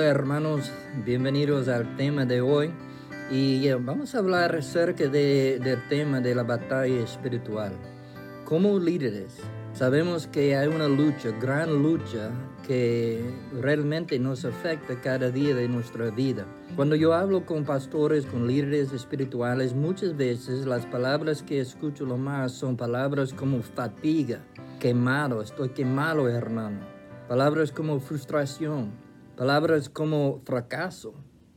Hola hermanos, bienvenidos al tema de hoy y vamos a hablar acerca del tema de la batalla espiritual. Como líderes, sabemos que hay una lucha, gran lucha, que realmente nos afecta cada día de nuestra vida. Cuando yo hablo con pastores, con líderes espirituales, muchas veces las palabras que escucho lo más son palabras como fatiga, quemado, estoy quemado hermano. Palabras como frustración, palabras como fracaso.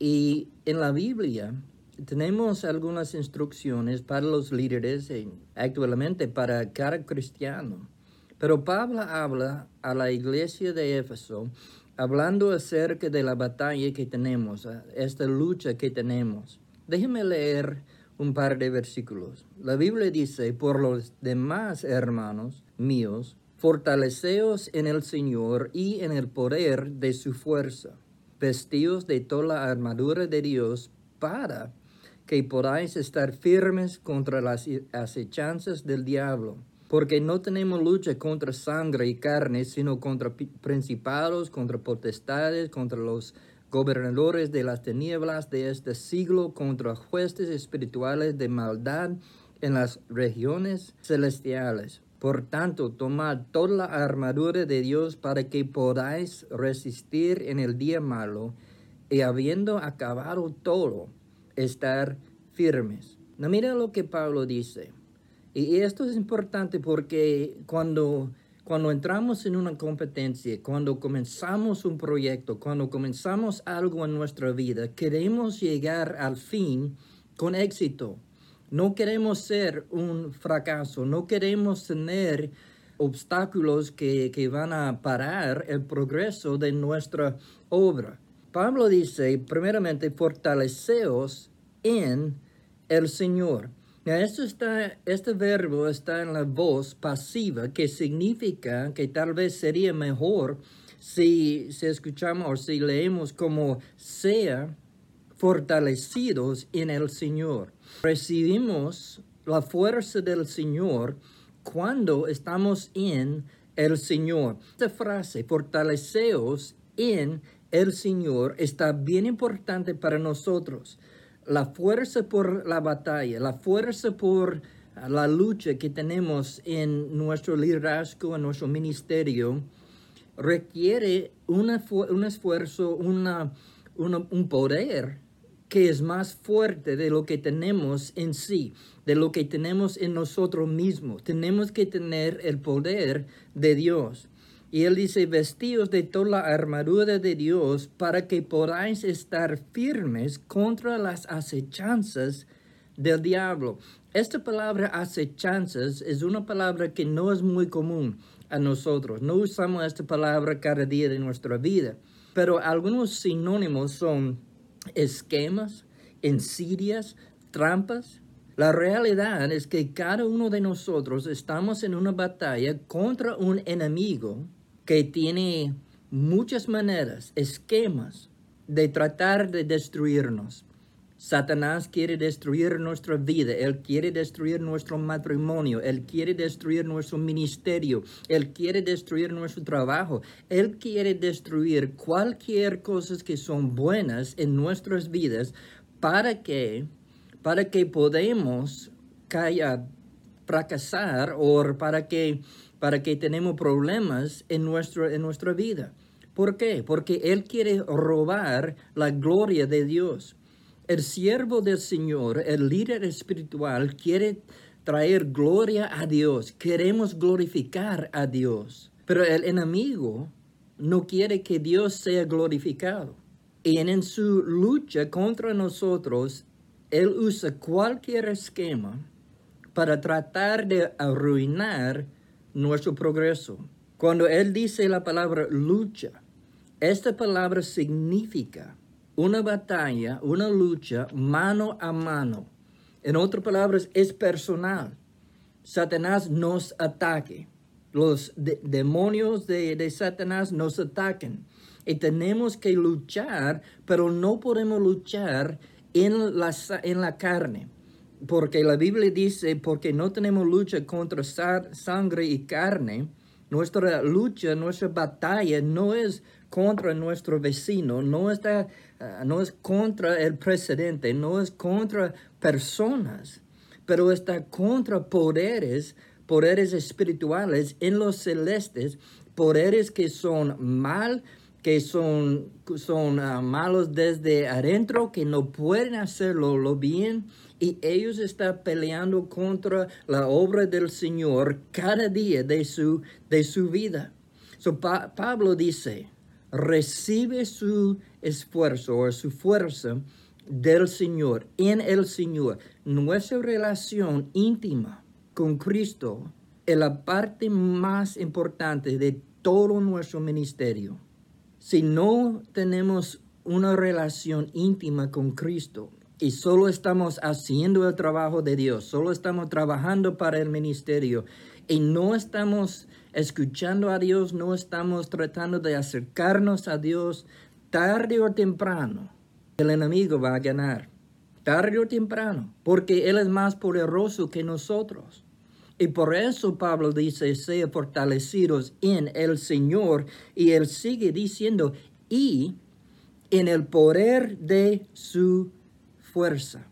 Y en la Biblia tenemos algunas instrucciones para los líderes y actualmente para cada cristiano. Pero Pablo habla a la iglesia de Éfeso hablando acerca de la batalla que tenemos, esta lucha que tenemos. Déjenme leer un par de versículos. La Biblia dice, por los demás hermanos míos, fortaleceos en el Señor y en el poder de su fuerza, vestidos de toda la armadura de Dios para que podáis estar firmes contra las acechanzas del diablo. Porque no tenemos lucha contra sangre y carne, sino contra principados, contra potestades, contra los gobernadores de las tinieblas de este siglo, contra huestes espirituales de maldad en las regiones celestiales. Por tanto, tomad toda la armadura de Dios para que podáis resistir en el día malo y habiendo acabado todo, estar firmes. No, mira lo que Pablo dice. Y esto es importante porque cuando entramos en una competencia, cuando comenzamos un proyecto, cuando comenzamos algo en nuestra vida, queremos llegar al fin con éxito. No queremos ser un fracaso, no queremos tener obstáculos que van a parar el progreso de nuestra obra. Pablo dice, primeramente, fortaleceos en el Señor. Este verbo está en la voz pasiva, que significa que tal vez sería mejor si escuchamos o si leemos como sea fortalecidos en el Señor. Recibimos la fuerza del Señor cuando estamos en el Señor. Esta frase, fortaleceos en el Señor, está bien importante para nosotros. La fuerza por la batalla, la fuerza por la lucha que tenemos en nuestro liderazgo, en nuestro ministerio, requiere un esfuerzo, un poder que es más fuerte de lo que tenemos en sí, de lo que tenemos en nosotros mismos. Tenemos que tener el poder de Dios. Y él dice, vestidos de toda la armadura de Dios para que podáis estar firmes contra las acechanzas del diablo. Esta palabra acechanzas es una palabra que no es muy común a nosotros. No usamos esta palabra cada día de nuestra vida. Pero algunos sinónimos son esquemas, insidias, trampas. La realidad es que cada uno de nosotros estamos en una batalla contra un enemigo que tiene muchas maneras, esquemas de tratar de destruirnos. Satanás quiere destruir nuestra vida, él quiere destruir nuestro matrimonio, él quiere destruir nuestro ministerio, él quiere destruir nuestro trabajo, él quiere destruir cualquier cosa que son buenas en nuestras vidas para que podamos fracasar o para que tenemos problemas en nuestra vida. ¿Por qué? Porque él quiere robar la gloria de Dios. El siervo del Señor, el líder espiritual, quiere traer gloria a Dios. Queremos glorificar a Dios. Pero el enemigo no quiere que Dios sea glorificado. Y en su lucha contra nosotros, él usa cualquier esquema para tratar de arruinar nuestro progreso. Cuando él dice la palabra lucha, esta palabra significa una batalla, una lucha mano a mano. En otras palabras, es personal. Satanás nos ataque. Los demonios de Satanás nos atacan. Y tenemos que luchar, pero no podemos luchar en la carne. Porque la Biblia dice, porque no tenemos lucha contra sangre y carne. Nuestra lucha, nuestra batalla no es contra nuestro vecino, no es contra el presidente, no es contra personas, pero está contra poderes espirituales en los celestes, poderes que son malos desde adentro, que no pueden hacerlo lo bien, y ellos están peleando contra la obra del Señor cada día de su vida. Pablo dice, recibe su esfuerzo o su fuerza del Señor, en el Señor. Nuestra relación íntima con Cristo es la parte más importante de todo nuestro ministerio. Si no tenemos una relación íntima con Cristo y solo estamos haciendo el trabajo de Dios, solo estamos trabajando para el ministerio y no estamos escuchando a Dios, no estamos tratando de acercarnos a Dios, tarde o temprano el enemigo va a ganar. Tarde o temprano, porque Él es más poderoso que nosotros. Y por eso Pablo dice, sean fortalecidos en el Señor. Y Él sigue diciendo, y en el poder de su fuerza.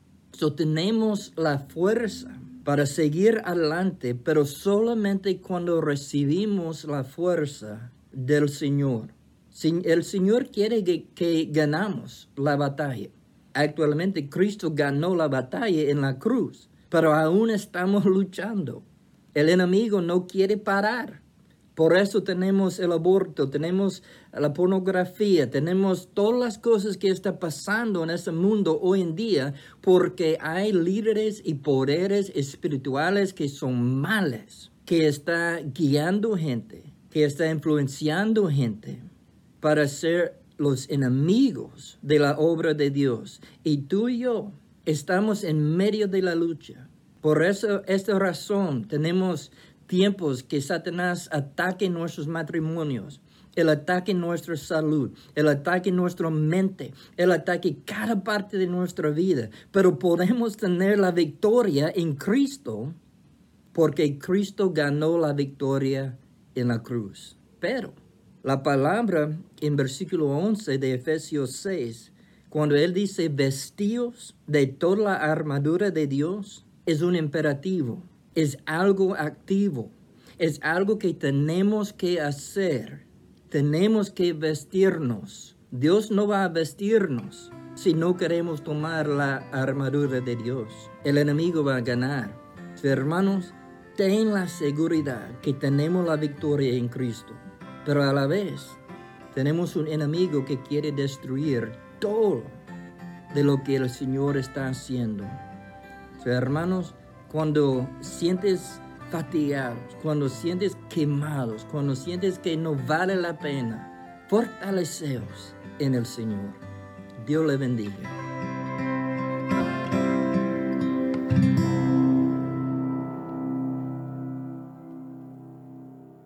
Tenemos la fuerza para seguir adelante, pero solamente cuando recibimos la fuerza del Señor. El Señor quiere que ganamos la batalla. Actualmente Cristo ganó la batalla en la cruz, pero aún estamos luchando. El enemigo no quiere parar. Por eso tenemos el aborto, tenemos la pornografía, tenemos todas las cosas que están pasando en este mundo hoy en día, porque hay líderes y poderes espirituales que son males, que están guiando gente, que están influenciando gente para ser los enemigos de la obra de Dios. Y tú y yo estamos en medio de la lucha. Por eso, esta razón, tenemos tiempos que Satanás ataque nuestros matrimonios, Él ataque nuestra salud, Él ataque nuestra mente, Él ataque cada parte de nuestra vida. Pero podemos tener la victoria en Cristo, porque Cristo ganó la victoria en la cruz. Pero la palabra en versículo 11 de Efesios 6, cuando Él dice vestíos de toda la armadura de Dios, es un imperativo, es algo activo, es algo que tenemos que hacer, tenemos que vestirnos. Dios no va a vestirnos si no queremos tomar la armadura de Dios. El enemigo va a ganar. Hermanos, ten la seguridad que tenemos la victoria en Cristo, pero a la vez tenemos un enemigo que quiere destruir todo de lo que el Señor está haciendo. Hermanos, cuando sientes fatigados, cuando sientes quemados, cuando sientes que no vale la pena, fortaleceos en el Señor. Dios le bendiga.